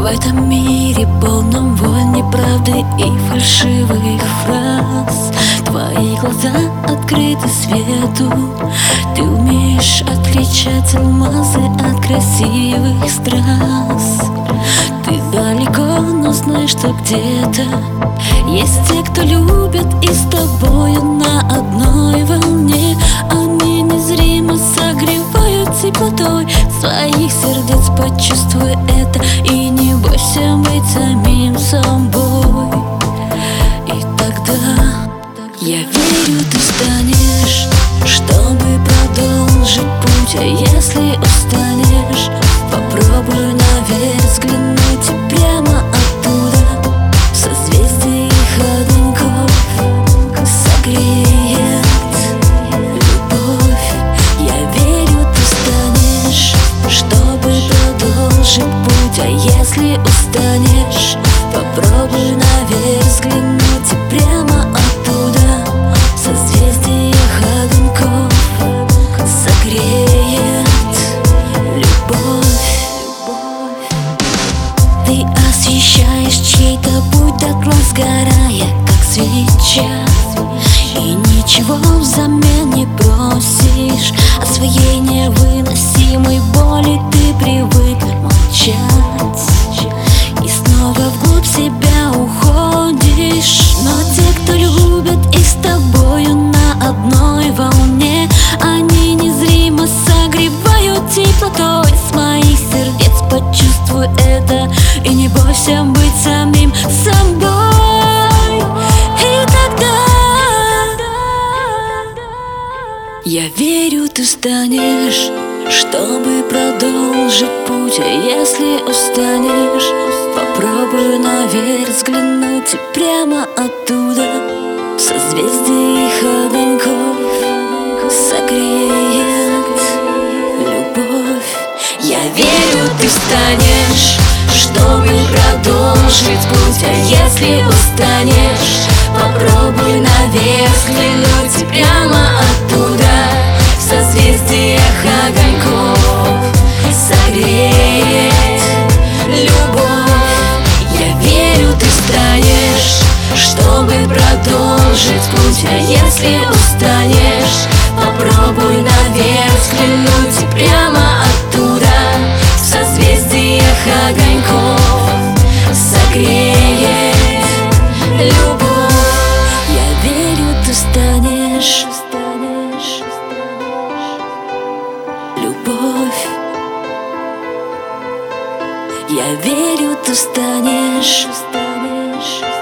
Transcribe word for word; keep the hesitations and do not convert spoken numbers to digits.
этом мире полном войн, неправды и фальшивых фраз твои глаза открыты свету. Ты умеешь отличать алмазы от красивых страз. Ты далеко, но знаешь, что где-то есть те, кто любит и с тобою на одной волне. Они незримо согревают теплотой своих сердец. Почувствуй это и не бойся быть самим собой. И тогда я верю, ты станешь, чтобы продолжить путь. А если устанешь, попробуй наверх взглянуть и прямо оттуда в созвездии огоньков согреет любовь. Я верю, ты станешь, чтобы продолжить путь. А если устанешь, попробуй наверх взглянуть и прямо оттуда в созвездии огоньков согреет любовь. Ты освещаешь чей-то путь до глаз, сгорая, как свеча, и ничего взамен не просишь. От своей невыносимой боли ты привык молчать и снова вглубь себя уходишь. Но те, кто любит и с тобою на одной волне, они незримо согревают теплотой с моих сердец. Почувствуй это и не бойся быть самим собой. И тогда я верю, ты станешь, чтобы продолжить путь. А если устанешь, попробуй наверх взглянуть и прямо оттуда в созвездии огоньков согреет любовь. Я верю, ты встанешь, чтобы продолжить путь. А если устанешь, попробуй наверх взглянуть и прямо оттуда в созвездиях огоньков согреет любовь. Я верю, ты встанешь, чтобы продолжить путь. А если устанешь, попробуй наверх взглянуть и прямо оттуда в созвездиях огоньков согреет любовь. Я верю, ты станешь любовь. Я верю, ты станешь.